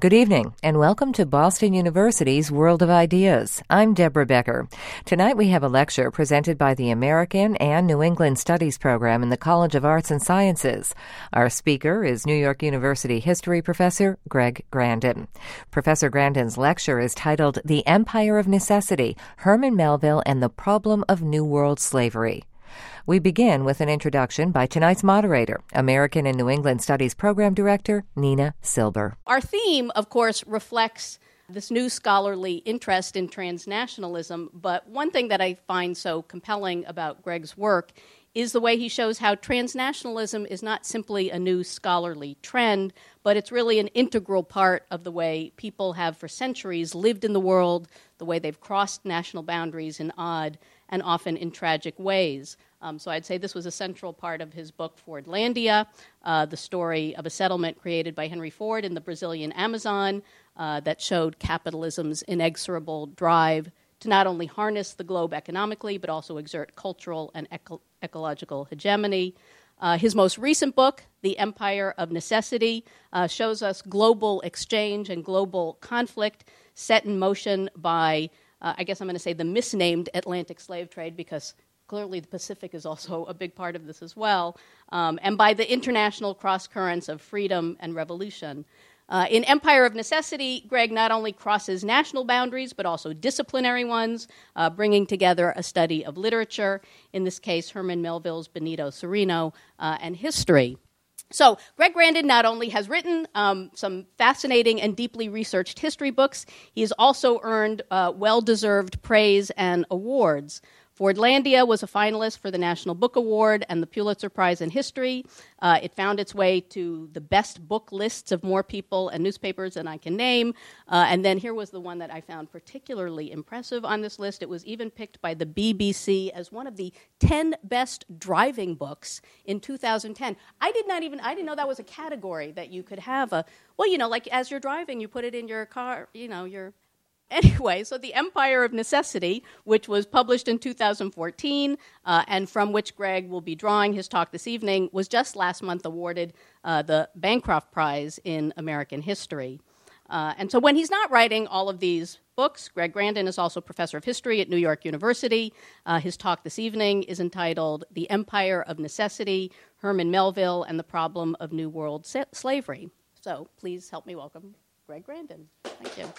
Good evening, and welcome to Boston University's World of Ideas. I'm Deborah Becker. Tonight we have a lecture presented by the American and New England Studies program in the College of Arts and Sciences. Our speaker is New York University history professor Greg Grandin. Professor Grandin's lecture is titled The Empire of Necessity, Herman Melville and the Problem of New World Slavery. We begin with an introduction by tonight's moderator, American and New England Studies Program Director, Nina Silber. Our theme, of course, reflects this new scholarly interest in transnationalism, but one thing that I find so compelling about Greg's work is the way he shows how transnationalism is not simply a new scholarly trend, but it's really an integral part of the way people have for centuries lived in the world, the way they've crossed national boundaries in odd and often in tragic ways. So I'd say this was a central part of his book, Fordlandia, the story of a settlement created by Henry Ford in the Brazilian Amazon that showed capitalism's inexorable drive to not only harness the globe economically, but also exert cultural and ecological hegemony. His most recent book, The Empire of Necessity, shows us global exchange and global conflict set in motion by, I guess I'm going to say, the misnamed Atlantic slave trade, because clearly the Pacific is also a big part of this as well, and by the international cross-currents of freedom and revolution. In Empire of Necessity, Greg not only crosses national boundaries, but also disciplinary ones, bringing together a study of literature, in this case Herman Melville's Benito Cereno, and history. So Greg Grandin not only has written some fascinating and deeply researched history books, he has also earned well-deserved praise and awards. Fordlandia was a finalist for the National Book Award and the Pulitzer Prize in History. It found its way to the best book lists of more people and newspapers than I can name. And then here was the one that I found particularly impressive on this list. It was even picked by the BBC as one of the 10 best driving books in 2010. I didn't know that was a category that you could have like as you're driving, you put it in your car, Anyway, so The Empire of Necessity, which was published in 2014, and from which Greg will be drawing his talk this evening, was just last month awarded the Bancroft Prize in American History. And so when he's not writing all of these books, Greg Grandin is also professor of history at New York University. His talk this evening is entitled The Empire of Necessity, Herman Melville and the Problem of New World Slavery. So please help me welcome Greg Grandin. Thank you.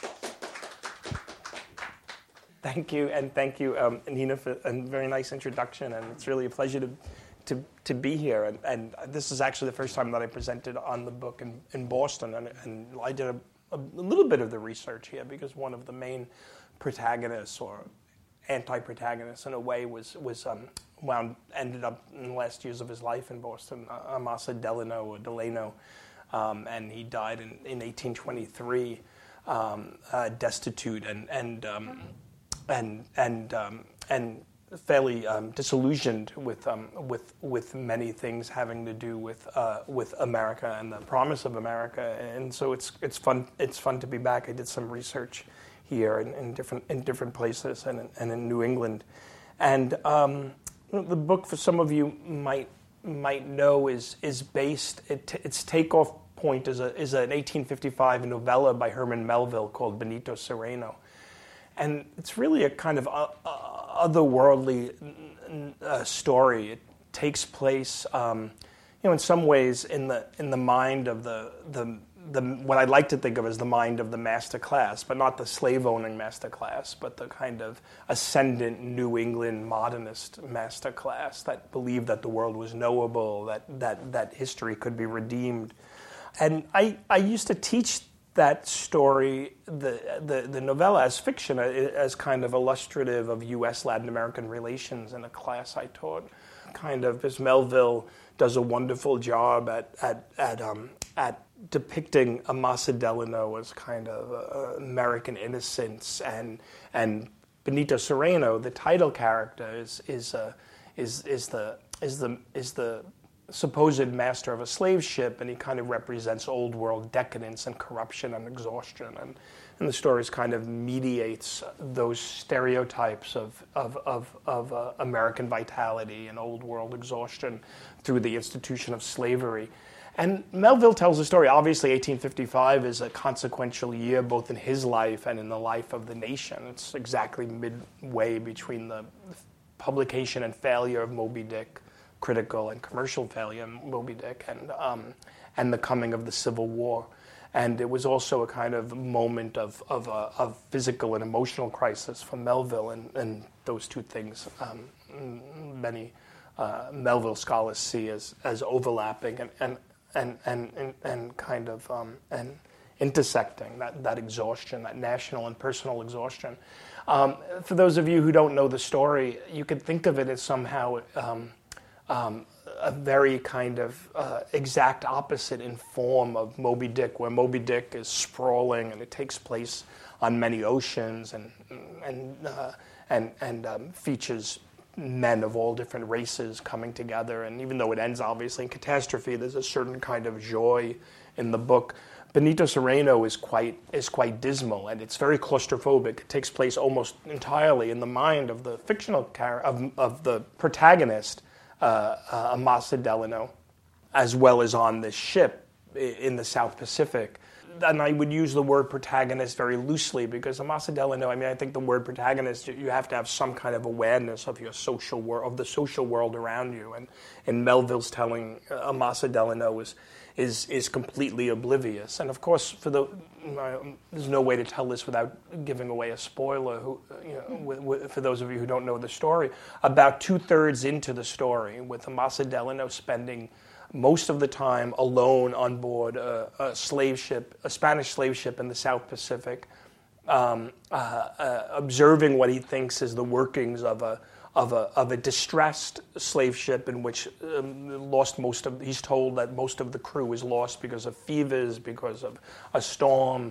Thank you, and thank you, Nina, for a very nice introduction, and it's really a pleasure to be here. And this is actually the first time that I presented on the book in Boston, and I did a little bit of the research here because one of the main protagonists or anti-protagonists in a way ended up in the last years of his life in Boston, Amasa Delano, and he died in 1823, destitute and fairly disillusioned with many things having to do with America and the promise of America, and so it's fun to be back. I did some research here in different places and in New England, and the book, for some of you might know, is based. Its takeoff point is an 1855 novella by Herman Melville called Benito Cereno. And it's really a kind of otherworldly story. It takes place, in some ways, in the mind of the what I like to think of as the mind of the master class, but not the slave-owning master class, but the kind of ascendant New England modernist master class that believed that the world was knowable, that history could be redeemed. And I used to teach that story, the novella, as fiction, as kind of illustrative of U.S. Latin American relations in a class I taught. Kind of, as Melville does a wonderful job at depicting Amasa Delano as kind of American innocence, and Benito Cereno, the title character, is the supposed master of a slave ship, and he kind of represents old world decadence and corruption and exhaustion, and the stories kind of mediates those stereotypes of American vitality and old world exhaustion through the institution of slavery. And Melville tells a story. Obviously, 1855 is a consequential year, both in his life and in the life of the nation. It's exactly midway between the publication and failure of Moby Dick, critical and commercial failure of Moby Dick, and the coming of the Civil War. And it was also a kind of moment of physical and emotional crisis for Melville, and those two things many Melville scholars see as overlapping and kind of and intersecting that exhaustion, that national and personal exhaustion. For those of you who don't know the story, you could think of it as somehow a very kind of exact opposite in form of Moby Dick, where Moby Dick is sprawling and it takes place on many oceans and features men of all different races coming together. And even though it ends obviously in catastrophe, there's a certain kind of joy in the book. Benito Cereno is quite dismal, and it's very claustrophobic. It takes place almost entirely in the mind of the fictional character of the protagonist, Amasa Delano, as well as on this ship in the South Pacific. And I would use the word protagonist very loosely, because Amasa Delano, I think the word protagonist, you have to have some kind of awareness of your social world, of the social world around you. And in Melville's telling, Amasa Delano is completely oblivious. And of course, there's no way to tell this without giving away a spoiler. For those of you who don't know the story, about 2/3 into the story, with Amasa Delano spending most of the time alone on board a slave ship, a Spanish slave ship in the South Pacific, observing what he thinks is the workings of a distressed slave ship in which he's told that most of the crew is lost because of fevers, because of a storm,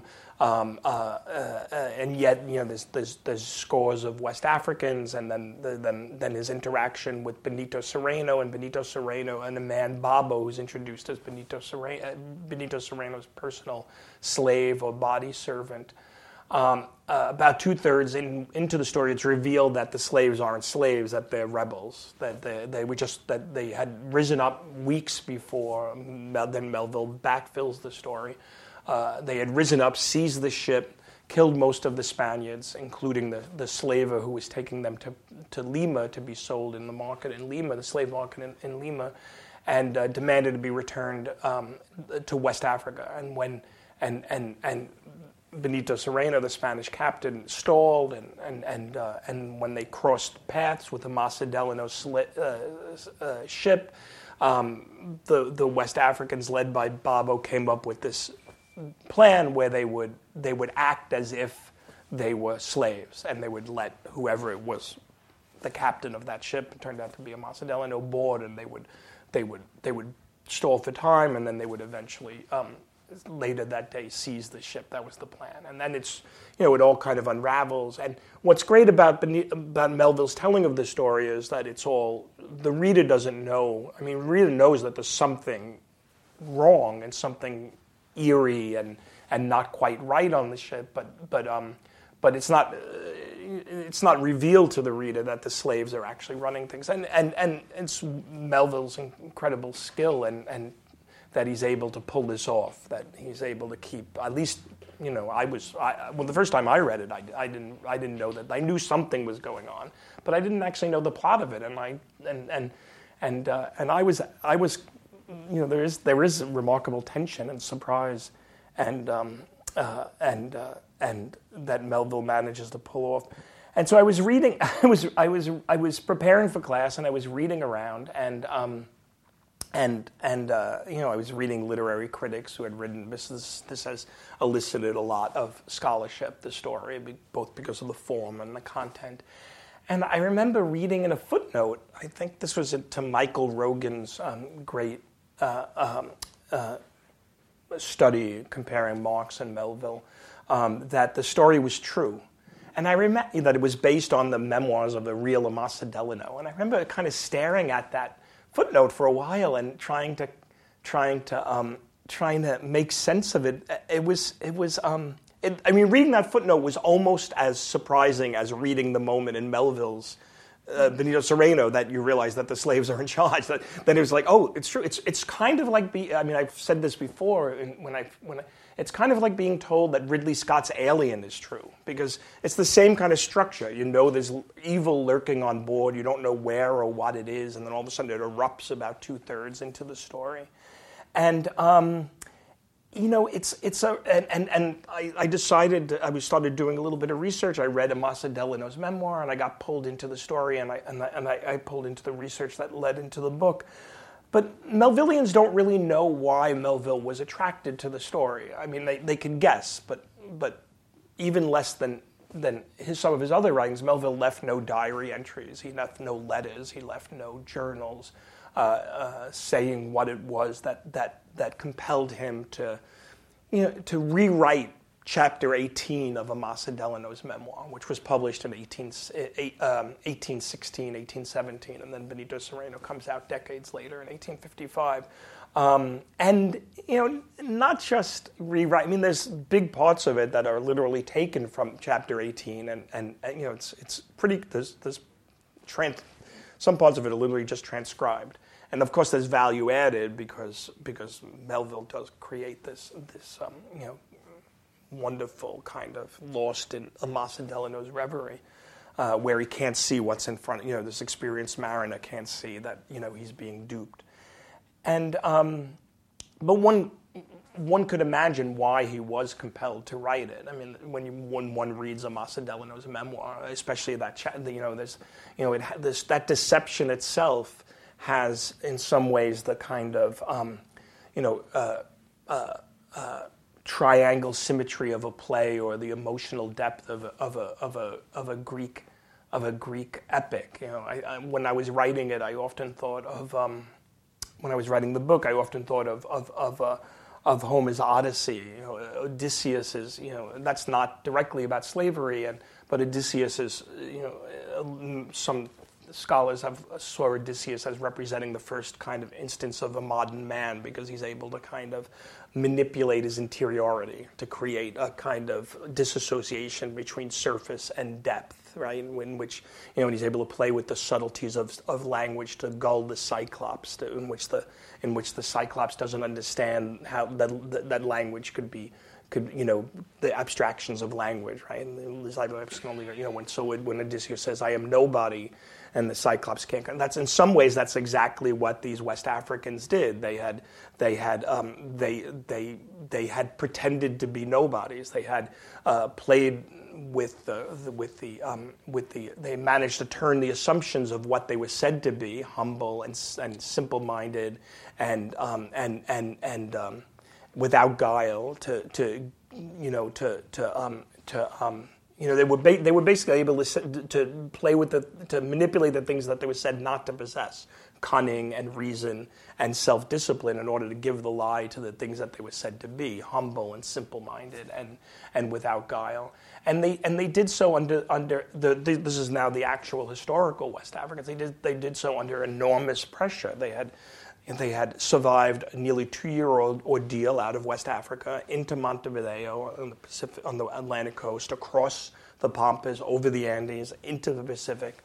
and yet there's scores of West Africans, and then his interaction with Benito Cereno and the man Babo, who's introduced as Benito Cereno's personal slave or body servant. About 2/3 into the story, it's revealed that the slaves aren't slaves, that they're rebels, that they had risen up weeks before. Then Melville backfills the story. They had risen up, seized the ship, killed most of the Spaniards, including the slaver who was taking them to Lima to be sold in the market in Lima, the slave market in Lima, and demanded to be returned to West Africa. And Benito Cereno, the Spanish captain, stalled, and when they crossed paths with the Amasa Delano's ship, the West Africans, led by Babo, came up with this plan where they would act as if they were slaves, and they would let whoever it was, the captain of that ship, it turned out to be Amasa Delano, board, and they would stall for time, and then they would eventually later that day seize the ship. That was the plan. And then it all kind of unravels. And what's great about Melville's telling of the story is that the reader doesn't know. The reader knows that there's something wrong and something eerie and not quite right on the ship, but it's not revealed to the reader that the slaves are actually running things. And it's Melville's incredible skill and that he's able to pull this off, that he's able to keep, at least, the first time I read it, I didn't know that. I knew something was going on, but I didn't actually know the plot of it, and I was there is remarkable tension and surprise, and that Melville manages to pull off. And so I was reading, I was preparing for class, and I was reading around, and I was reading literary critics who had written this has elicited a lot of scholarship, the story, both because of the form and the content. And I remember reading in a footnote, I think this was to Michael Rogan's great study comparing Marx and Melville, that the story was true. And I remember that it was based on the memoirs of the real Amasa Delano. And I remember kind of staring at that footnote for a while and trying to make sense of it. Reading that footnote was almost as surprising as reading the moment in Melville's Benito Cereno that you realize that the slaves are in charge. Then it was like, oh, it's true. It's kind of like I've said this before it's kind of like being told that Ridley Scott's Alien is true, because it's the same kind of structure. You know there's evil lurking on board. You don't know where or what it is, and then all of a sudden it erupts about 2/3 into the story. And I decided, I started doing a little bit of research. I read Amasa Delano's memoir, and I got pulled into the story, and I pulled into the research that led into the book. But Melvillians don't really know why Melville was attracted to the story. I mean, they can guess, but even less than some of his other writings, Melville left no diary entries. He left no letters. He left no journals saying what it was that compelled him to rewrite Chapter 18 of Amasa Delano's memoir, which was published in 1816, 1817, and then Benito Cereno comes out decades later in 1855. And not just rewrite. I mean, there's big parts of it that are literally taken from Chapter 18, and it's pretty. There's some parts of it are literally just transcribed. And of course, there's value added because Melville does create this wonderful kind of lost in Amasa Delano's reverie, where he can't see what's in front. This experienced mariner can't see that he's being duped. And but one could imagine why he was compelled to write it. I mean, when one reads Amasa Delano's memoir, especially that that deception itself has, in some ways, the kind of triangle symmetry of a play, or the emotional depth of a Greek epic. When I was writing it, I often thought of when I was writing the book, I often thought of Homer's Odyssey. Odysseus is that's not directly about slavery, but Odysseus is some scholars saw Odysseus as representing the first kind of instance of a modern man, because he's able to kind of manipulate his interiority to create a kind of disassociation between surface and depth, right? In which when he's able to play with the subtleties of language to gull the Cyclops, in which the Cyclops doesn't understand how that language could be. The abstractions of language, right? And the Cyclops can only, when Odysseus says, "I am nobody," and the Cyclops can't. That's in some ways that's exactly what these West Africans did. They had pretended to be nobodies. They had played with they managed to turn the assumptions of what they were said to be, humble and simple-minded and without guile, they were basically able to play with to manipulate the things that they were said not to possess, cunning and reason and self-discipline, in order to give the lie to the things that they were said to be, humble and simple-minded and without guile. And they did so under this is now the actual historical West Africans. They did so under enormous pressure. They had survived a nearly 2-year-old ordeal out of West Africa into Montevideo on the Atlantic coast, across the Pampas, over the Andes, into the Pacific.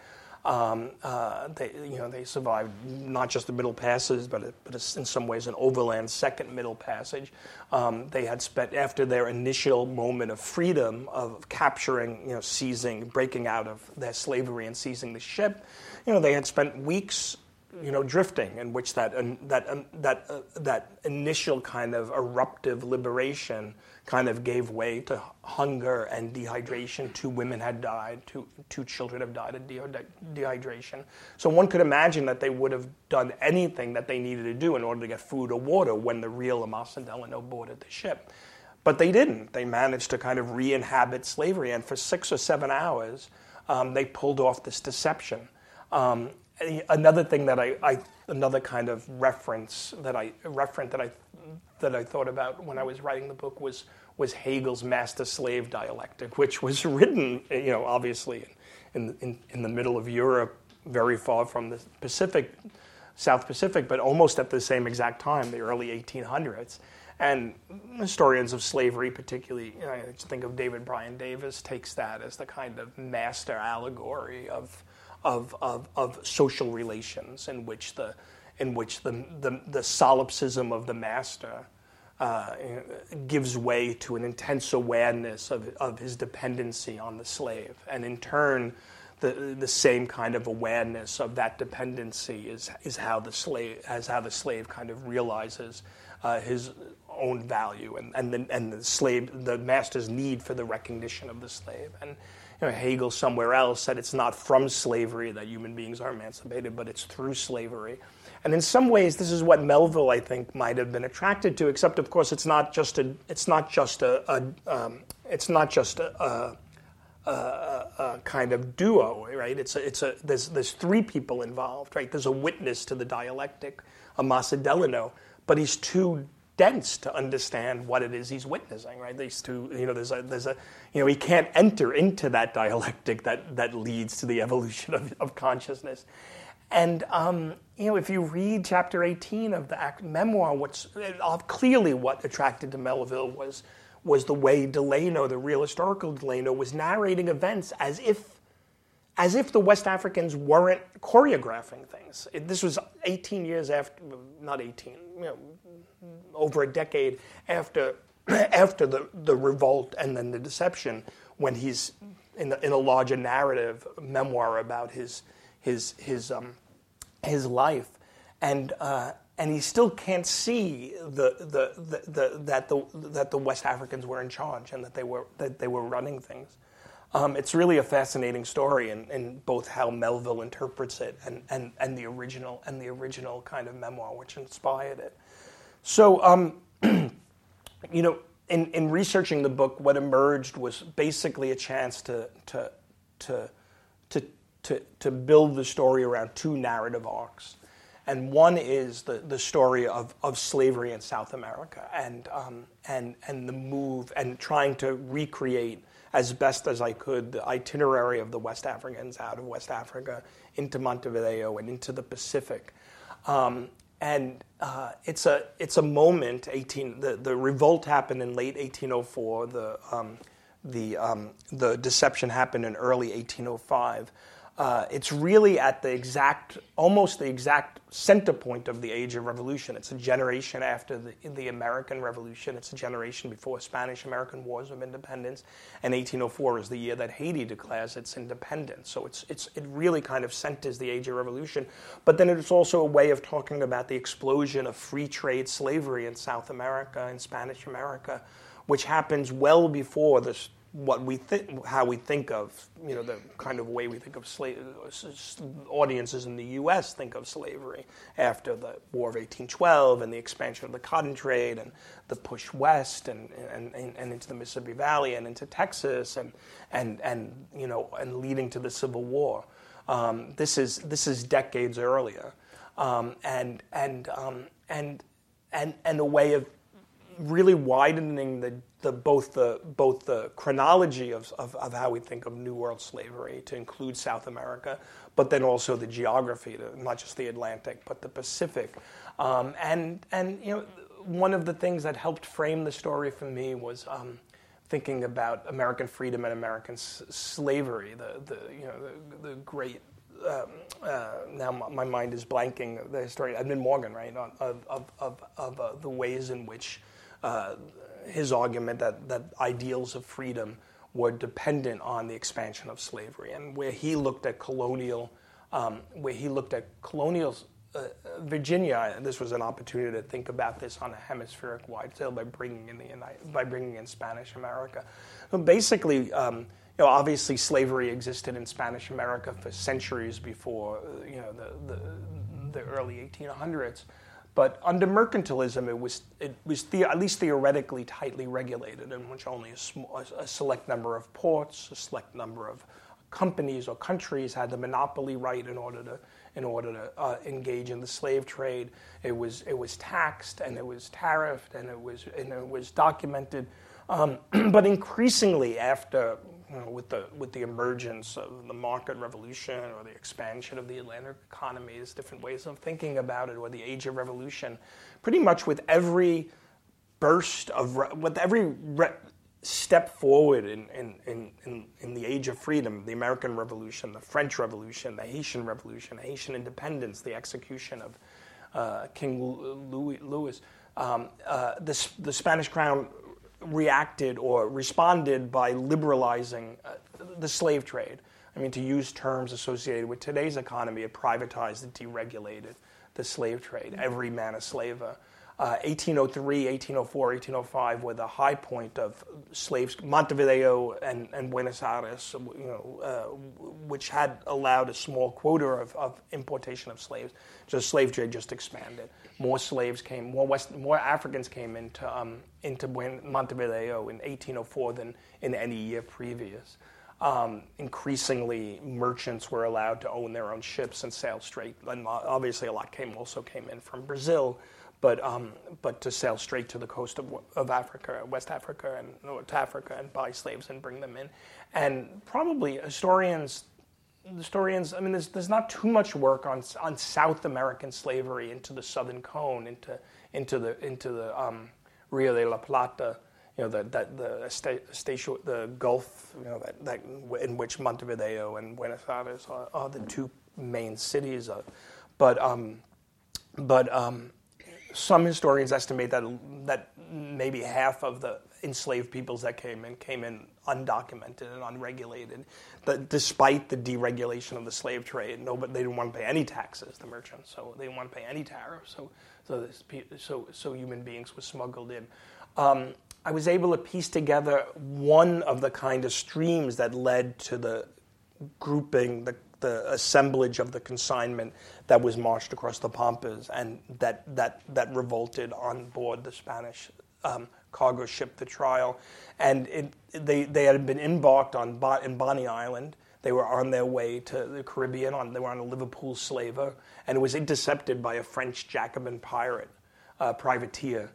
They survived not just the Middle Passes, but in some ways an overland second Middle Passage. They had spent, after their initial moment of freedom, of capturing, seizing, breaking out of their slavery and seizing the ship, they had spent weeks drifting, in which that initial kind of eruptive liberation kind of gave way to hunger and dehydration. 2 women had died, two children have died of dehydration. So one could imagine that they would have done anything that they needed to do in order to get food or water when the real Amasa Delano boarded the ship. But they didn't. They managed to kind of re-inhabit slavery, and for 6 or 7 hours, they pulled off this deception. Another thing another kind of reference that I thought about when I was writing the book was Hegel's master-slave dialectic, which was written, obviously in the middle of Europe, very far from the South Pacific, but almost at the same exact time, the early 1800s. And historians of slavery, particularly, I think of David Bryan Davis, takes that as the kind of master allegory of of social relations in which the solipsism of the master gives way to an intense awareness of his dependency on the slave, and in turn, the same kind of awareness of that dependency is how the slave kind of realizes his own value and the master's need for the recognition of the slave. And Hegel somewhere else said it's not from slavery that human beings are emancipated, but it's through slavery. And in some ways, this is what Melville, I think, might have been attracted to. Except, of course, it's not just a kind of duo, right? There's three people involved, right? There's a witness to the dialectic, Amasa Delano, but he's too dense to understand what it is he's witnessing, right? These two, he can't enter into that dialectic that leads to the evolution of consciousness. And if you read chapter 18 of the memoir, clearly what attracted to Melville was the way Delano, the real historical Delano, was narrating events as if the West Africans weren't choreographing things. This was 18 years after, not 18, over a decade after the revolt and then the deception, when he's in a larger narrative memoir about his life, and he still can't see that the West Africans were in charge and that they were running things. It's really a fascinating story in both how Melville interprets it and the original kind of memoir which inspired it. So in researching the book, what emerged was basically a chance to build the story around two narrative arcs. And one is the story of slavery in South America and the move and trying to recreate as best as I could the itinerary of the West Africans out of West Africa into Montevideo and into the Pacific. It's a moment. The revolt happened in late 1804. The deception happened in early 1805. It's really at almost the exact center point of the Age of Revolution. It's a generation after the American Revolution. It's a generation before Spanish-American Wars of Independence. And 1804 is the year that Haiti declares its independence. So it really kind of centers the Age of Revolution. But then it's also a way of talking about the explosion of free trade slavery in South America and Spanish America, which happens well before this. How we think of, the kind of way we think of audiences in the U.S. think of slavery after the War of 1812 and the expansion of the cotton trade and the push west and into the Mississippi Valley and into Texas and leading to the Civil War. This is decades earlier, and a way of really widening both the chronology of how we think of New World slavery to include South America, but then also the geography, not just the Atlantic, but the Pacific. And one of the things that helped frame the story for me was thinking about American freedom and American slavery. The great. Now my mind is blanking. The historian Edmund Morgan, right, of the ways in which. His argument that ideals of freedom were dependent on the expansion of slavery, and where he looked at colonial Virginia. This was an opportunity to think about this on a hemispheric-wide scale by bringing in Spanish America. So basically, obviously slavery existed in Spanish America for centuries before the early 1800s. But under mercantilism, it was at least theoretically tightly regulated, in which only a select number of ports, a select number of companies or countries had the monopoly right in order to engage in the slave trade. It was taxed and it was tariffed and it was documented. But increasingly, after with the emergence of the market revolution or the expansion of the Atlantic economy, there's different ways of thinking about it, or the Age of Revolution, pretty much with every burst of step forward in the age of freedom, the American Revolution, the French Revolution, the Haitian Revolution, Haitian independence, the execution of King Louis, the Spanish crown reacted or responded by liberalizing the slave trade. I mean, to use terms associated with today's economy, it privatized and deregulated the slave trade. Every man a slaver. 1803, 1804, 1805 were the high point of slaves. Montevideo and Buenos Aires, which had allowed a small quota of importation of slaves. So the slave trade just expanded. More slaves came, more Africans came into Montevideo in 1804 than in any year previous. Increasingly, merchants were allowed to own their own ships and sail straight. And obviously, a lot also came in from Brazil. But to sail straight to the coast of Africa, West Africa, and North Africa, and buy slaves and bring them in, and probably historians. I mean, there's not too much work on South American slavery into the Southern Cone, into the Rio de la Plata, the Gulf, that in which Montevideo and Buenos Aires are the two main cities of, but some historians estimate that maybe half of the enslaved peoples that came in undocumented and unregulated. Despite the deregulation of the slave trade, they didn't want to pay any taxes, the merchants, so they didn't want to pay any tariffs. So human beings were smuggled in. I was able to piece together one of the kind of streams that led to the grouping, the assemblage of the consignment that was marched across the Pampas and that revolted on board the Spanish cargo ship, the Trial. And they had been embarked in Bonny Island. They were on their way to the Caribbean. They were on a Liverpool slaver, and it was intercepted by a French Jacobin pirate, privateer.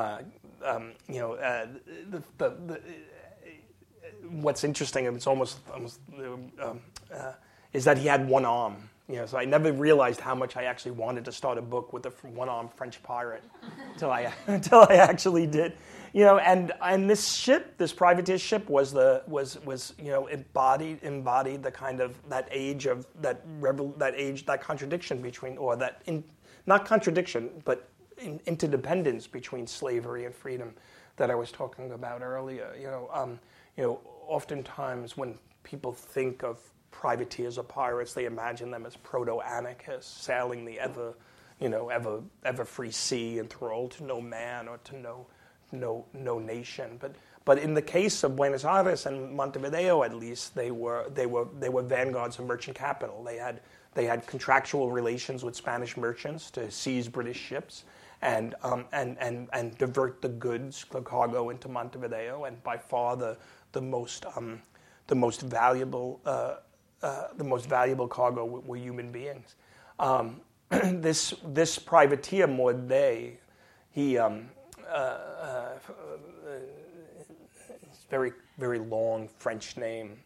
What's interesting, it's almost is that he had one arm. So I never realized how much I actually wanted to start a book with a one-armed French pirate until I actually did. And this ship, this privateer ship, was embodied the kind of that age of that contradiction between, or that not contradiction, but interdependence between slavery and freedom that I was talking about earlier. Oftentimes when people think of privateers or pirates, they imagine them as proto-anarchists sailing the ever free sea, enthralled to no man or to no nation. But in the case of Buenos Aires and Montevideo, at least, they were vanguards of merchant capital. They had contractual relations with Spanish merchants to seize British ships and divert the goods, the cargo, into Montevideo. And by far the most valuable cargo were human beings. This privateer Mordet, he very, very long French name.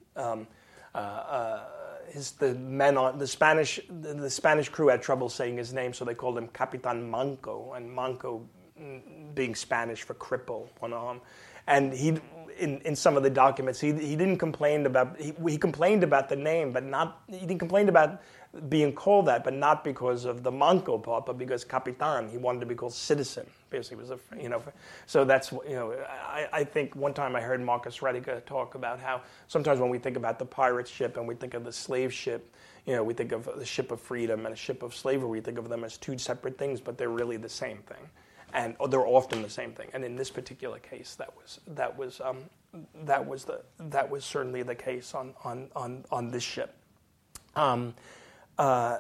The Spanish crew had trouble saying his name, so they called him Capitan Manco, and Manco being Spanish for cripple, one arm. And in some of the documents, he didn't complain about he complained about the name, but he didn't complain about being called that, but not because of the Manco part, but because Capitan, he wanted to be called citizen, because he was so that's I think one time I heard Marcus Rediger talk about how sometimes when we think about the pirate ship and we think of the slave ship, we think of the ship of freedom and a ship of slavery, we think of them as two separate things, but they're really the same thing. And they're often the same thing. And in this particular case, that was certainly the case on this ship. I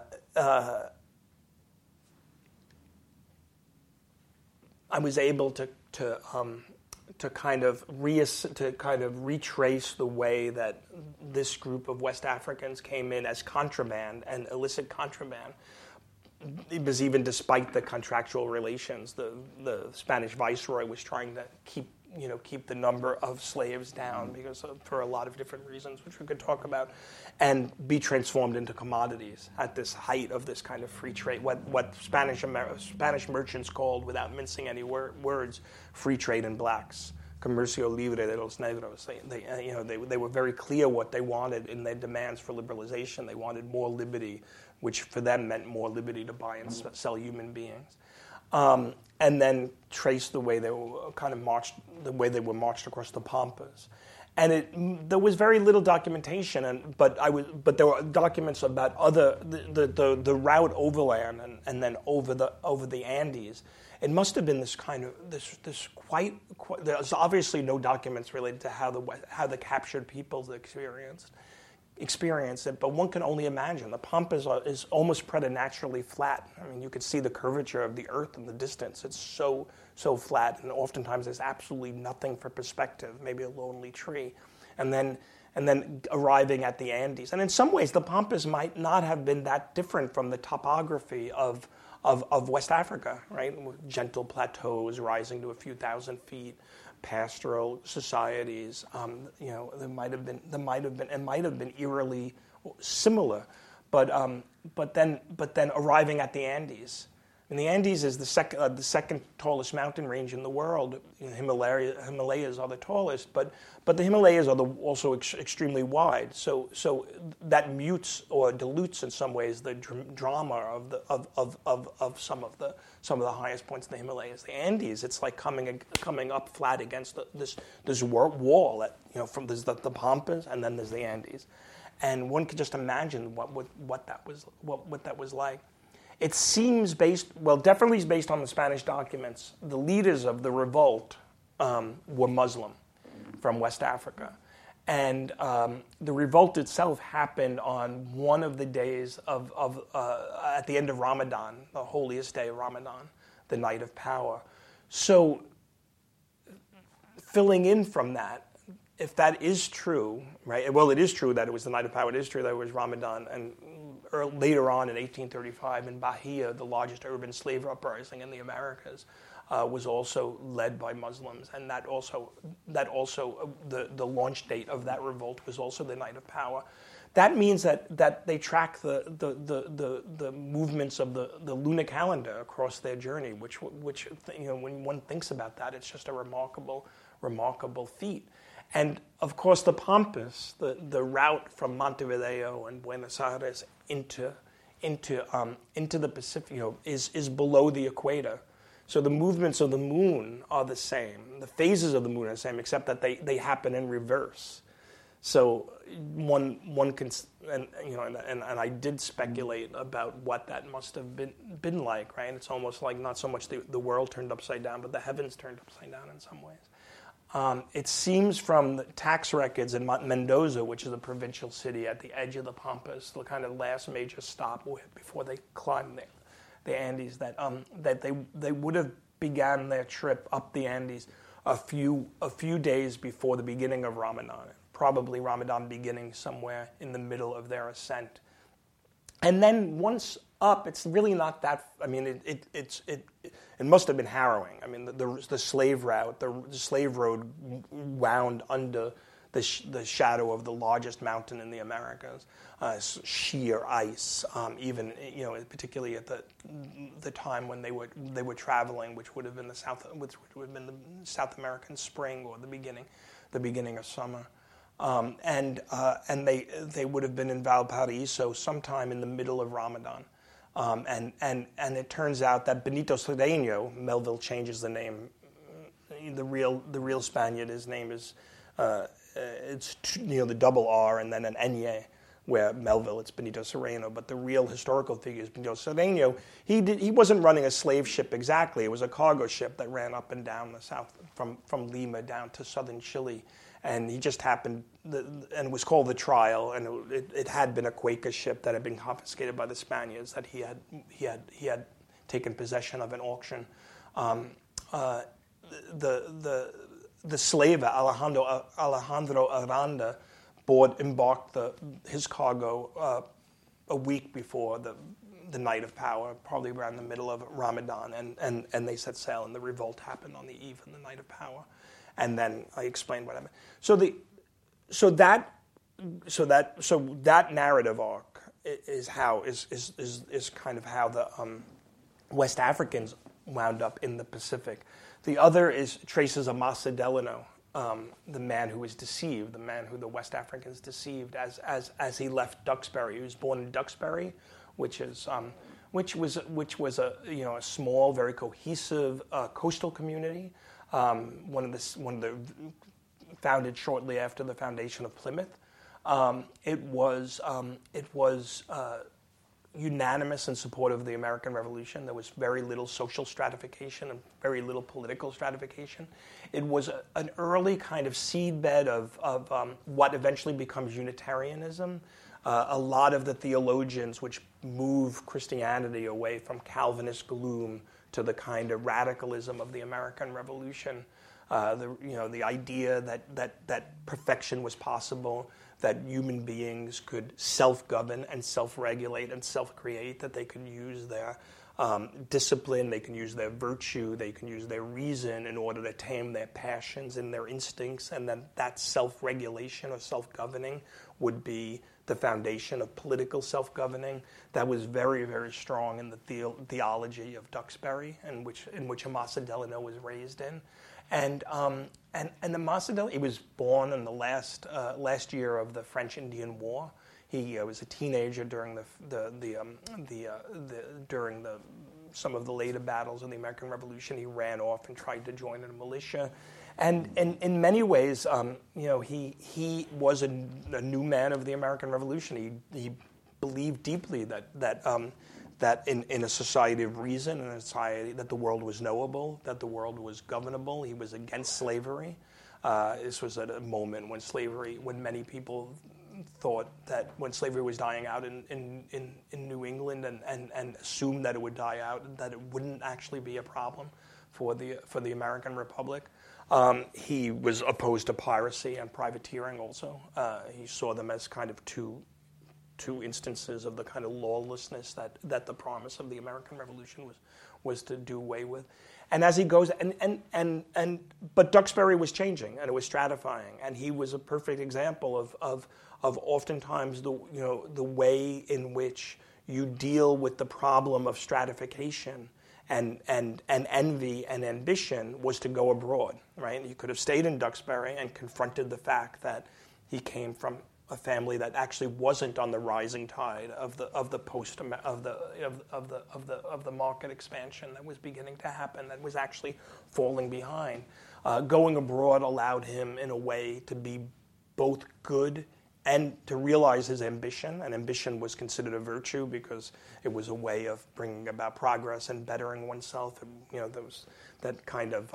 was able to kind of retrace the way that this group of West Africans came in as contraband and illicit contraband. It was even despite the contractual relations, the Spanish viceroy was trying to keep the number of slaves down for a lot of different reasons, which we could talk about, and be transformed into commodities at this height of this kind of free trade, what Spanish merchants called, without mincing any words, free trade in blacks. comercio libre de los negros. They were very clear what they wanted in their demands for liberalization. They wanted more liberty, which for them meant more liberty to buy and sell human beings. And then trace the way they were marched across the Pampas. And there was very little documentation, but there were documents about the route overland and then over the Andes. It must have been this kind of this quite. There's obviously no documents related to how the captured peoples experienced it, but one can only imagine. The Pampas is almost preternaturally flat. I mean, you could see the curvature of the earth in the distance. It's so flat, and oftentimes there's absolutely nothing for perspective, maybe a lonely tree. And then arriving at the Andes. And in some ways, the Pampas might not have been that different from the topography of West Africa, right? Gentle plateaus rising to a few thousand feet, pastoral societies. It might have been eerily similar, but then arriving at the Andes. And the Andes is the second tallest mountain range in the world. Himalayas are the tallest, but the Himalayas are also extremely wide. So that mutes or dilutes in some ways the drama of some of the highest points in the Himalayas. The Andes, it's like coming up flat against this wall that from there's the Pampas and then there's the Andes, and one could just imagine what that was like. It seems definitely based on the Spanish documents. The leaders of the revolt were Muslim from West Africa. And the revolt itself happened on one of the days at the end of Ramadan, the holiest day of Ramadan, the night of power. So filling in from that, if that is true, right? Well, it is true that it was the night of power. It is true that it was Ramadan. And later on in 1835 in Bahia, the largest urban slave uprising in the Americas, was also led by Muslims, and that also the launch date of that revolt was also the night of power. That means that they track the movements of the lunar calendar across their journey, which when one thinks about that, it's just a remarkable feat. And of course, the Pampas, the route from Montevideo and Buenos Aires into the Pacific, is below the equator. So the movements of the moon are the same. The phases of the moon are the same, except that they happen in reverse. So one can, and I did speculate about what that must have been like, right? It's almost like not so much the world turned upside down, but the heavens turned upside down in some ways. It seems from the tax records in Mendoza, which is a provincial city at the edge of the Pampas, the kind of last major stop before they climbed the Andes, that they would have began their trip up the Andes a few days before the beginning of Ramadan, probably Ramadan beginning somewhere in the middle of their ascent. And then once up, it's really not that. I mean, it must have been harrowing. I mean, the slave route, the slave road wound under the shadow of the largest mountain in the Americas, sheer ice. Even particularly at the time when they were traveling, which would have been the South American spring or the beginning of summer. And they would have been in Valparaiso sometime in the middle of Ramadan. And it turns out that Benito Cereno, Melville changes the name. The real Spaniard, his name is it's the double R and then an N, where Melville it's Benito Cereno, but the real historical figure is Benito Cereno. He wasn't running a slave ship exactly. It was a cargo ship that ran up and down the south from Lima down to southern Chile. And he just happened, and it was called the Trial, and it had been a Quaker ship that had been confiscated by the Spaniards that he had taken possession of an auction. The slave Alejandro Aranda embarked his cargo a week before the night of power, probably around the middle of Ramadan, and they set sail, and the revolt happened on the eve of the night of power. And then I explained what I meant. So that narrative arc is kind of how the West Africans wound up in the Pacific. The other traces Amasa Delano, the man who was deceived, the man who the West Africans deceived as he left Duxbury. He was born in Duxbury, which was a a small, very cohesive coastal community. One of the founded shortly after the foundation of Plymouth. It was unanimous in support of the American Revolution. There was very little social stratification and very little political stratification. It was an early kind of seedbed of what eventually becomes Unitarianism. A lot of the theologians which move Christianity away from Calvinist gloom to the kind of radicalism of the American Revolution. The idea that perfection was possible, that human beings could self-govern and self-regulate and self-create, that they could use their discipline, they can use their virtue, they can use their reason in order to tame their passions and their instincts, and then that self-regulation or self-governing would be the foundation of political self-governing. That was very, very strong in the theology of Duxbury, in which Amasa Delano was raised in. And Amasa Delano, he was born in the last year of the French Indian War. He was a teenager during some of the later battles of the American Revolution. He ran off and tried to join a militia, and in many ways, he was a new man of the American Revolution. He believed deeply that in a society of reason, in a society that the world was knowable, that the world was governable. He was against slavery. This was at a moment when many people thought that when slavery was dying out in New England and assumed that it would die out, that it wouldn't actually be a problem for the American Republic. He was opposed to piracy and privateering also. He saw them as kind of two instances of the kind of lawlessness that the promise of the American Revolution was to do away with. And as he goes, but Duxbury was changing and it was stratifying, and he was a perfect example of oftentimes the way in which you deal with the problem of stratification and envy and ambition was to go abroad, right? He could have stayed in Duxbury and confronted the fact that he came from a family that actually wasn't on the rising tide of the market expansion that was beginning to happen, that was actually falling behind. Going abroad allowed him, in a way, to be both good and to realize his ambition. And ambition was considered a virtue because it was a way of bringing about progress and bettering oneself. And, there was that kind of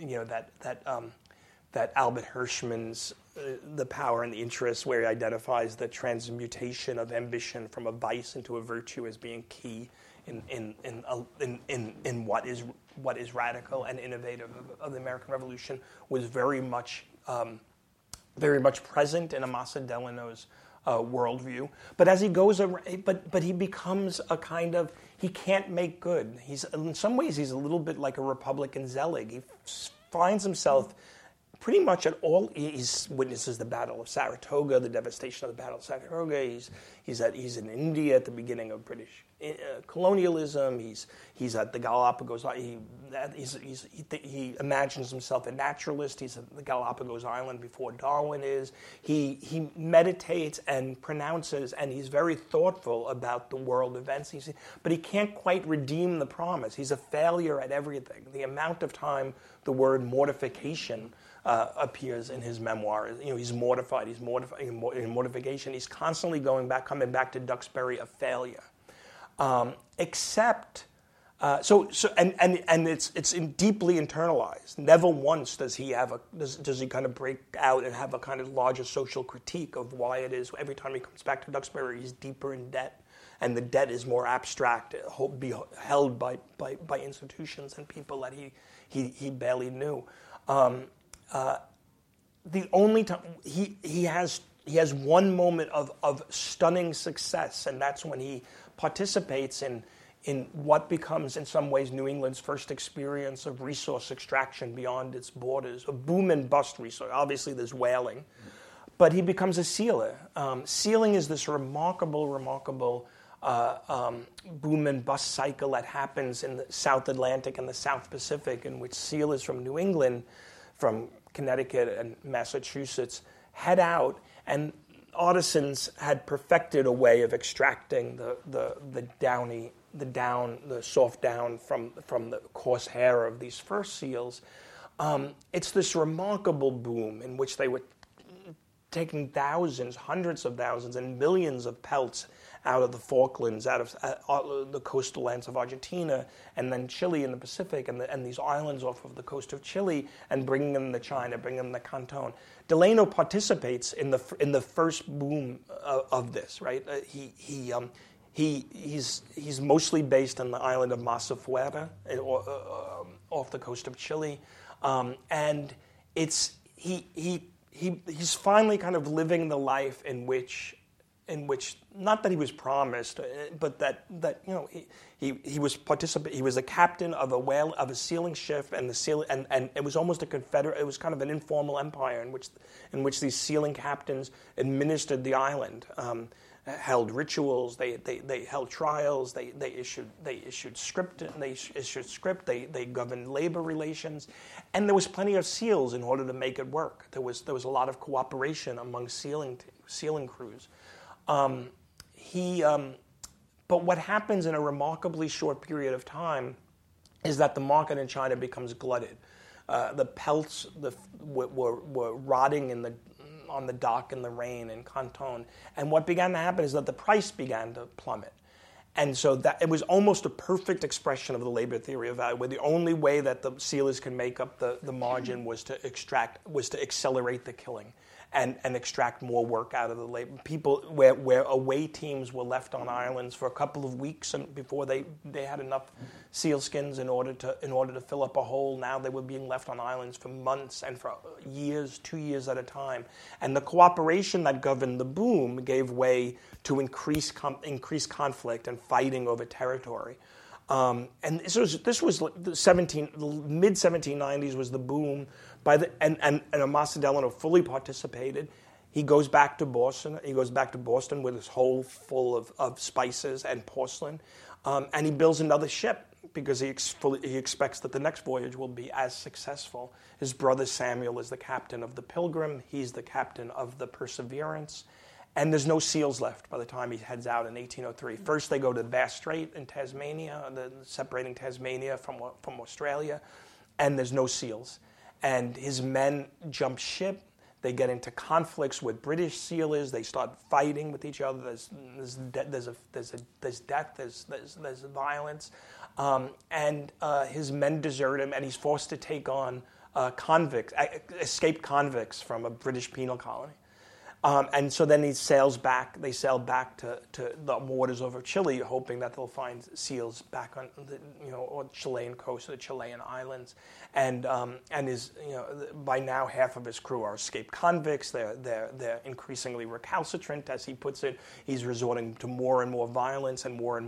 that Albert Hirschman's The Power and the Interest, where he identifies the transmutation of ambition from a vice into a virtue as being key in what is radical and innovative of the American Revolution, was very much present in Amasa Delano's worldview. But as he goes, but he becomes a kind of, he can't make good. In some ways he's a little bit like a Republican Zelig. He finds himself pretty much he witnesses the Battle of Saratoga, the devastation of the Battle of Saratoga. He's in India at the beginning of British colonialism. He's at the Galapagos. He imagines himself a naturalist. He's at the Galapagos Island before Darwin is. He meditates and pronounces, and he's very thoughtful about the world events. But he can't quite redeem the promise. He's a failure at everything. The amount of time the word mortification appears in his memoir. He's mortified. He's mortified in mortification. He's constantly coming back to Duxbury, a failure. Except, it's deeply internalized. Never once does he kind of break out and have a kind of larger social critique of why it is. Every time he comes back to Duxbury, he's deeper in debt, and the debt is more abstract, held by institutions and people that he barely knew. The only time he has one moment of stunning success, and that's when he participates in what becomes, in some ways, New England's first experience of resource extraction beyond its borders, a boom and bust resource. Obviously, there's whaling, but he becomes a sealer. Sealing is this remarkable boom and bust cycle that happens in the South Atlantic and the South Pacific, in which sealers from New England, from Connecticut and Massachusetts, head out, and artisans had perfected a way of extracting the soft down from the coarse hair of these first seals. It's this remarkable boom in which they were taking thousands, hundreds of thousands, and millions of pelts out of the Falklands, out of the coastal lands of Argentina, and then Chile in the Pacific, and these islands off of the coast of Chile, and bringing them to China, bringing them to Canton. Delano participates in the first boom of this, right? He's mostly based on the island of Masafuera, off the coast of Chile, and he's finally kind of living the life in which not that he was promised, but that he was he was a captain of a sealing ship, and it was almost a confederate. It was kind of an informal empire in which these sealing captains administered the island, held rituals, they held trials, they issued script, they governed labor relations, and there was plenty of seals in order to make it work. There was a lot of cooperation among sealing crews. But what happens in a remarkably short period of time is that the market in China becomes glutted. The pelts were rotting on the dock in the rain in Canton, and what began to happen is that the price began to plummet. And so that it was almost a perfect expression of the labor theory of value, where the only way that the sealers can make up the margin was to accelerate the killing and extract more work out of the labor. People where away teams were left on islands for a couple of weeks before they had enough seal skins in order to fill up a hole. Now they were being left on islands for months and for years, 2 years at a time. And the cooperation that governed the boom gave way to increased conflict and fighting over territory. And this was the mid 1790s was the boom. And Amasa Delano fully participated. He goes back to Boston. He goes back to Boston with his hold full of spices and porcelain, and he builds another ship because he expects that the next voyage will be as successful. His brother Samuel is the captain of the Pilgrim. He's the captain of the Perseverance. And there's no seals left by the time he heads out in 1803. First, they go to Bass Strait in Tasmania, separating Tasmania from Australia, and there's no seals. And his men jump ship. They get into conflicts with British sealers. They start fighting with each other. There's death. There's violence, and his men desert him, and he's forced to take on escaped convicts from a British penal colony. And so then they sail back to the waters over Chile, hoping that they'll find seals back on the Chilean coast, the Chilean islands, and by now half of his crew are escaped convicts. They're increasingly recalcitrant, as he puts it. He's resorting to more and more violence and more and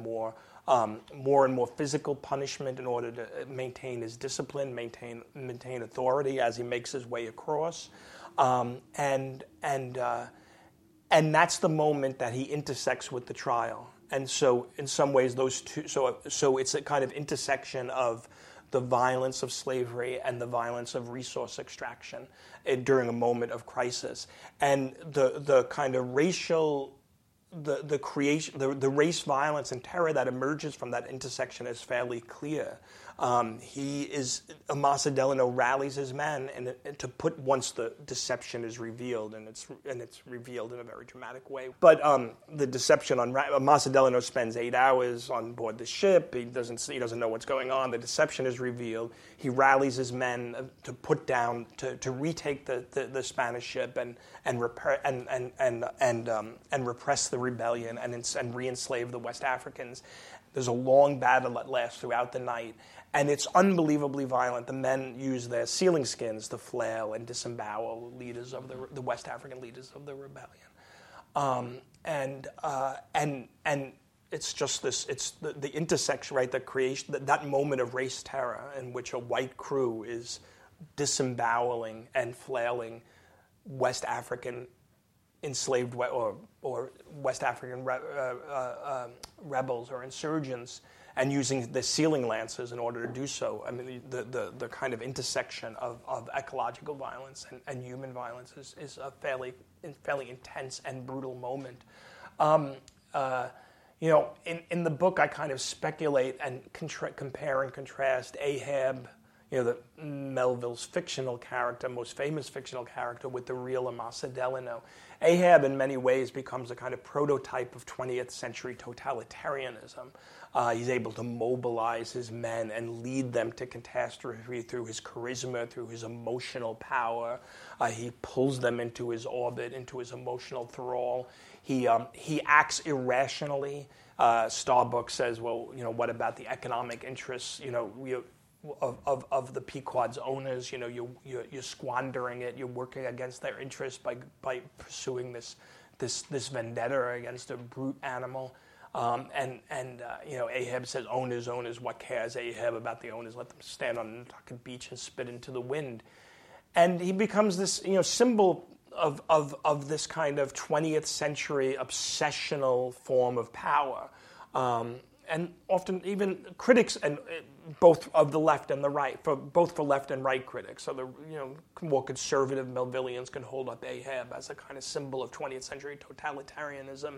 more physical punishment in order to maintain his discipline, maintain authority as he makes his way across. And that's the moment that he intersects with the trial. And so in some ways those two, so it's a kind of intersection of the violence of slavery and the violence of resource extraction during a moment of crisis. And the kind of racial, the creation, the race violence and terror that emerges from that intersection is fairly clear. Amasa Delano rallies his men once the deception is revealed, and it's revealed in a very dramatic way. But the deception Amasa Delano spends 8 hours on board the ship. He doesn't know what's going on. The deception is revealed. He rallies his men to retake the Spanish ship and repress the rebellion and re-enslave the West Africans. There's a long battle that lasts throughout the night, and it's unbelievably violent. The men use their sealing skins to flail and disembowel leaders of the West African leaders of the rebellion, and it's just this. It's the intersection, right? The creation, that moment of race terror in which a white crew is disemboweling and flailing West African enslaved or West African rebels or insurgents, and using the sealing lances in order to do so. I mean, the kind of intersection of ecological violence and human violence is a fairly intense and brutal moment. In the book, I kind of speculate and compare and contrast Ahab, Melville's fictional character, most famous fictional character, with the real Amasa Delano. Ahab, in many ways, becomes a kind of prototype of 20th century totalitarianism. He's able to mobilize his men and lead them to catastrophe through his charisma, through his emotional power. He pulls them into his orbit, into his emotional thrall. He acts irrationally. Starbuck says, well, what about the economic interests, of the Pequod's owners? You're squandering it. You're working against their interests by pursuing this vendetta against a brute animal. Ahab says, owners, what cares Ahab about the owners? Let them stand on a Nantucket beach and spit into the wind. And he becomes this, symbol of this kind of 20th century obsessional form of power. And often even critics, and both of the left and the right, both for left and right critics, so the more conservative Melvillians can hold up Ahab as a kind of symbol of 20th century totalitarianism,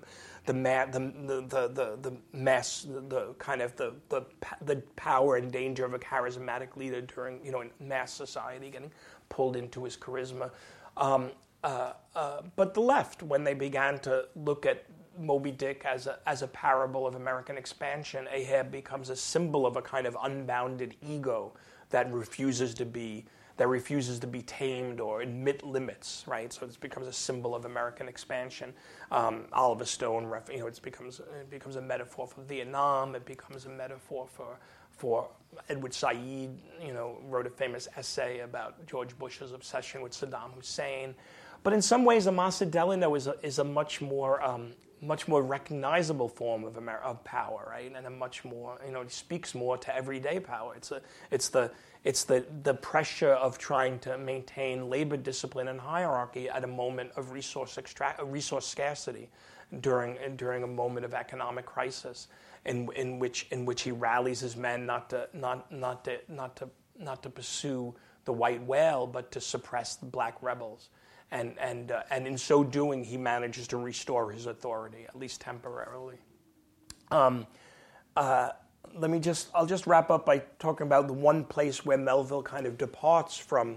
the power and danger of a charismatic leader during in mass society getting pulled into his charisma. But the left, when they began to look at Moby Dick as a parable of American expansion, Ahab becomes a symbol of a kind of unbounded ego that refuses to be tamed or admit limits, right? So it becomes a symbol of American expansion. Oliver Stone, it becomes a metaphor for Vietnam. It becomes a metaphor for Edward Said, wrote a famous essay about George Bush's obsession with Saddam Hussein. But in some ways, Amasa Delano is a much more recognizable form of power, right? And a much more, it speaks more to everyday power. It's the pressure of trying to maintain labor discipline and hierarchy at a moment of resource scarcity, during a moment of economic crisis, in which he rallies his men not to pursue the white whale, but to suppress the black rebels. And in so doing, he manages to restore his authority, at least temporarily. I'll just wrap up by talking about the one place where Melville kind of departs from.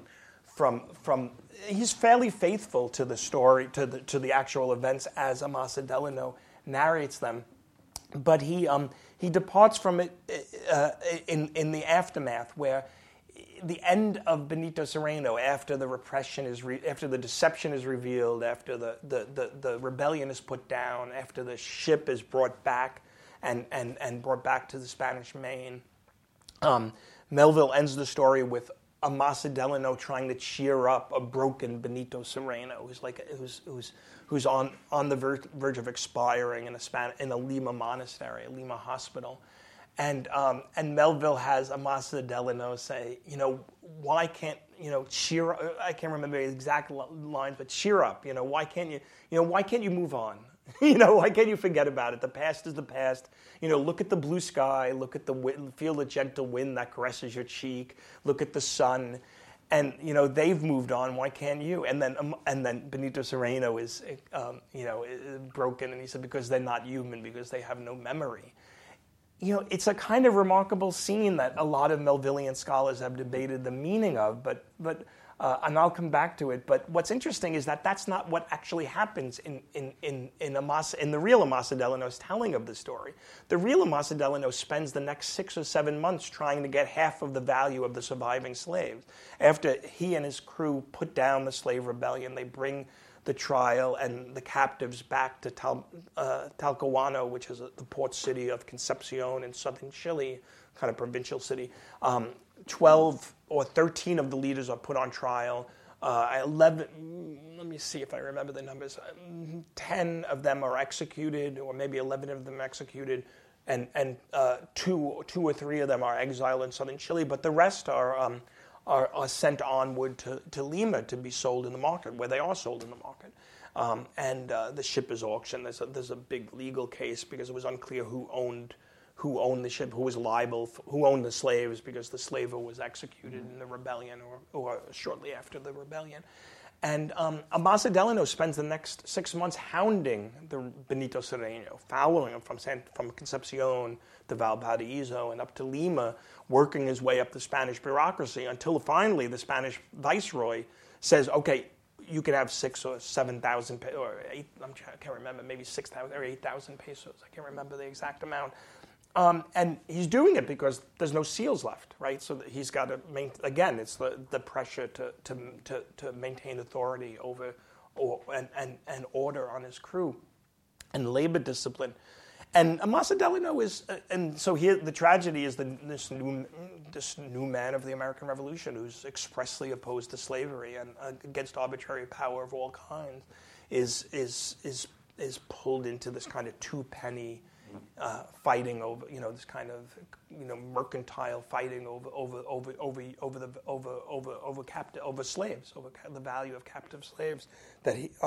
He's fairly faithful to the story, to the actual events as Amasa Delano narrates them, but he departs from it in the aftermath, where the end of Benito Cereno, after the repression after the deception is revealed, after the rebellion is put down, after the ship is brought back and brought back to the Spanish Main, Melville ends the story with Amasa Delano trying to cheer up a broken Benito Cereno, who's on the verge of expiring in a Lima monastery, a Lima hospital. And Melville has Amasa Delano say, why can't, cheer up? I can't remember the exact lines, but cheer up. Why can't you move on? Why can't you forget about it? The past is the past. Look at the blue sky. Look at the wind, feel the gentle wind that caresses your cheek. Look at the sun. And, they've moved on. Why can't you? And then Benito Cereno is broken. And he said, because they're not human, because they have no memory. It's a kind of remarkable scene that a lot of Melvillian scholars have debated the meaning of, but and I'll come back to it. But what's interesting is that that's not what actually happens in the real Amasa Delano's telling of the story. The real Amasa Delano spends the next 6 or 7 months trying to get half of the value of the surviving slaves. After he and his crew put down the slave rebellion, they bring the trial and the captives back to Talcahuano, which is the port city of Concepcion in southern Chile, kind of provincial city. 12 or 13 of the leaders are put on trial. 11, let me see if I remember the numbers. 10 of them are executed, or maybe 11 of them executed, and two or three of them are exiled in southern Chile. But the rest are sent onward to Lima to be sold in the market, where they are sold in the market. and the ship is auctioned. There's a big legal case because it was unclear who owned the ship, who was liable, who owned the slaves, because the slaver was executed in the rebellion or shortly after the rebellion. And Amasa Delano spends the next 6 months hounding the Benito Cereno, following him from Concepcion to Valparaiso and up to Lima, working his way up the Spanish bureaucracy until finally the Spanish viceroy says, okay, you can have 6,000 or 7,000 or 8, I can't remember, maybe 6,000 or 8,000 pesos. I can't remember the exact amount. And he's doing it because there's no seals left, right? So that he's got to again, it's the pressure to maintain authority over and order on his crew and labor discipline. And Amasa Delano is, and so here the tragedy is this new man of the American Revolution who's expressly opposed to slavery and against arbitrary power of all kinds is pulled into this kind of two-penny fighting over, this kind of, mercantile fighting over slaves, over the value of captive slaves. That he,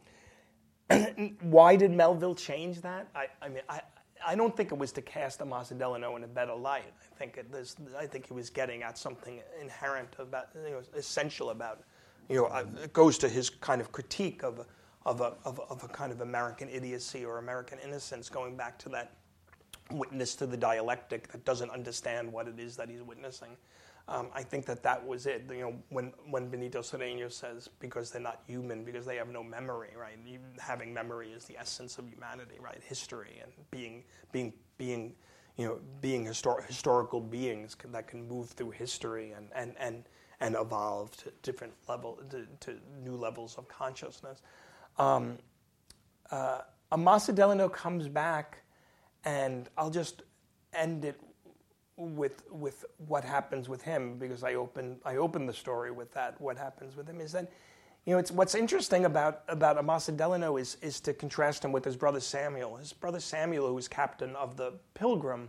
why did Melville change that? I don't think it was to cast Amasa Delano in a better light. I think he was getting at something inherent about, essential about, it goes to his kind of critique of a kind of American idiocy or American innocence, going back to that witness to the dialectic that doesn't understand what it is that he's witnessing. I think that was it. When Benito Cereno says, because they're not human, because they have no memory, right? Having memory is the essence of humanity, right? History and being historical beings that can move through history and evolve to different to new levels of consciousness. Amasa Delano comes back, and I'll just end it with what happens with him, because I open the story with that. What happens with him is that, it's what's interesting about Amasa Delano is to contrast him with his brother Samuel. His brother Samuel, who was captain of the Pilgrim,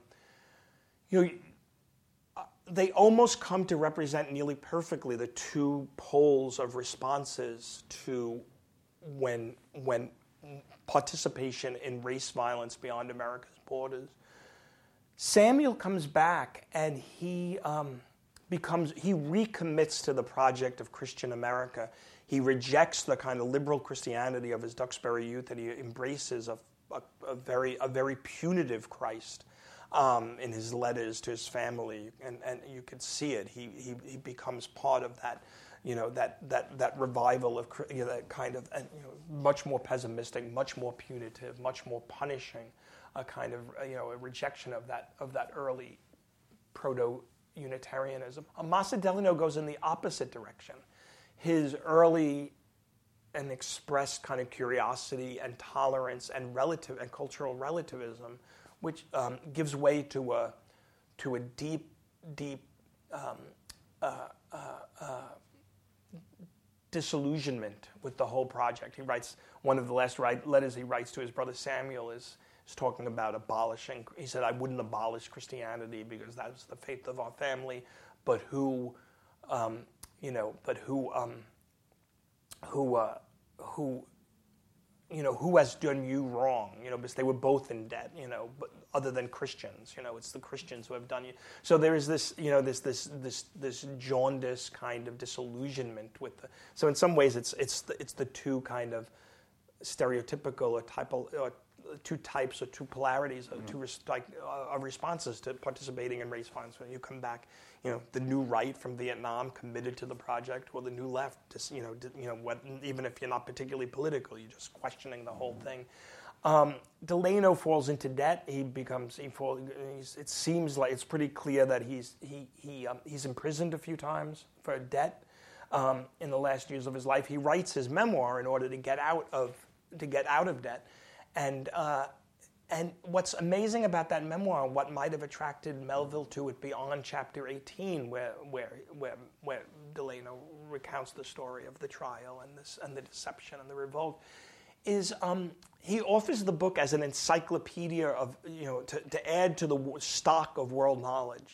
they almost come to represent nearly perfectly the two poles of responses to when participation in race violence beyond America's borders. Samuel comes back and he recommits to the project of Christian America. He rejects the kind of liberal Christianity of his Duxbury youth, and he embraces a very punitive Christ in his letters to his family, and you could see it. He becomes part of that. That revival of that kind of, much more pessimistic, much more punitive, much more punishing, a kind of a rejection of that early proto-Unitarianism. Amasa Delano goes in the opposite direction. His early and expressed kind of curiosity and tolerance and cultural relativism, which gives way to a deep disillusionment with the whole project. He writes, one of the last letters he writes to his brother Samuel is talking about abolishing. He said, I wouldn't abolish Christianity because that was the faith of our family, but who has done you wrong? Because they were both in debt, but other than Christians, it's the Christians who have done you. So there is this, this jaundice kind of disillusionment with the. So in some ways, it's the two kind of stereotypical or two types or two polarities of responses to participating in race violence. When you come back, the new right from Vietnam committed to the project, or the new left, even if you're not particularly political, you're just questioning the whole thing. Delano falls into debt. It seems like it's pretty clear that he's imprisoned a few times for debt in the last years of his life. He writes his memoir in order to get out of debt. And what's amazing about that memoir, what might have attracted Melville to it beyond chapter 18, where Delano recounts the story of the trial and the deception and the revolt, is he offers the book as an encyclopedia of to add to the stock of world knowledge.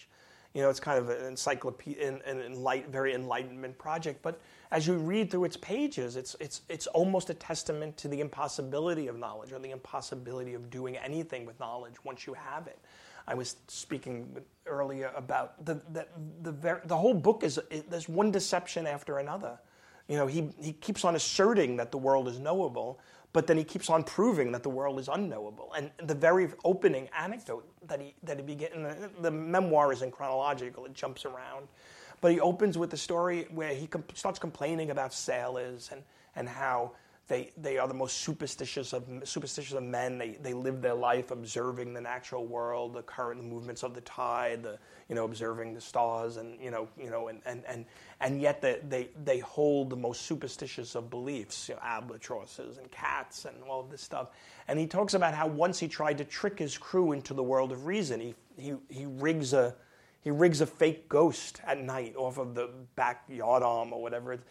It's kind of an encyclopedia, very Enlightenment project. But as you read through its pages, it's almost a testament to the impossibility of knowledge, or the impossibility of doing anything with knowledge once you have it. I was speaking earlier about the whole book there's one deception after another. He keeps on asserting that the world is knowable, but then he keeps on proving that the world is unknowable. And the very opening anecdote that he begins, the memoir isn't chronological; it jumps around, but he opens with a story where he starts complaining about sailors and how they are the most superstitious of men. They live their life observing the natural world, the current movements of the tide, observing the stars, and yet they hold the most superstitious of beliefs, albatrosses and cats and all of this stuff. And he talks about how once he tried to trick his crew into the world of reason. He rigs a fake ghost at night off of the backyard arm or whatever,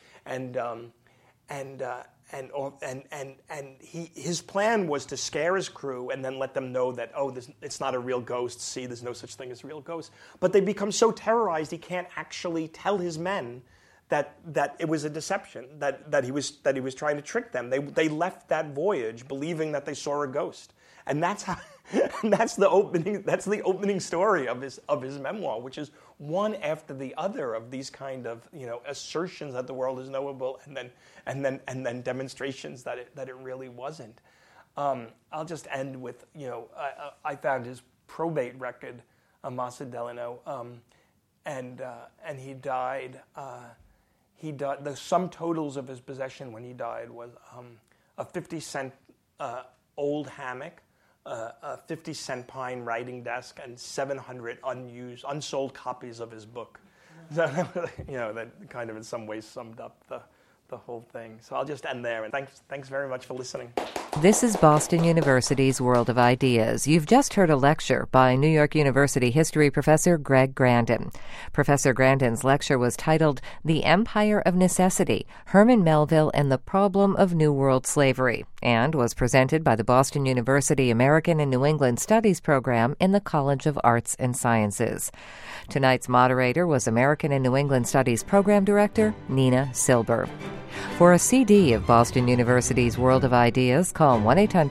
his plan was to scare his crew and then let them know that, it's not a real ghost. See, there's no such thing as a real ghost. But they become so terrorized he can't actually tell his men that it was a deception, that he was trying to trick them. They left that voyage believing that they saw a ghost, and that's the opening story of his memoir, which is one after the other of these kind of assertions that the world is knowable, and then demonstrations that it really wasn't. I'll just end with I found his probate record, Amasa Delano, and he died. The sum totals of his possession when he died was a 50-cent old hammock, a 50-cent pine writing desk, and 700 unsold copies of his book. So, that kind of in some ways summed up the whole thing. So I'll just end there, and thanks very much for listening. This is Boston University's World of Ideas. You've just heard a lecture by New York University history professor Greg Grandin. Professor Grandin's lecture was titled The Empire of Necessity, Herman Melville and the Problem of New World Slavery, and was presented by the Boston University American and New England Studies program in the College of Arts and Sciences. Tonight's moderator was American and New England Studies program director Nina Silber. For a CD of Boston University's World of Ideas, call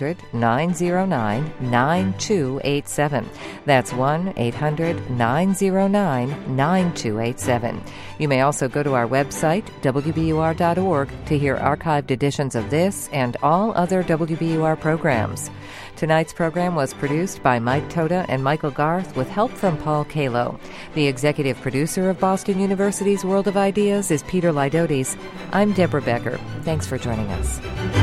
1-800-909-9287. That's 1-800-909-9287. You may also go to our website, wbur.org, to hear archived editions of this and all other WBUR programs. Tonight's program was produced by Mike Toda and Michael Garth with help from Paul Kalo. The executive producer of Boston University's World of Ideas is Peter Lydotes. I'm Deborah Becker. Thanks for joining us.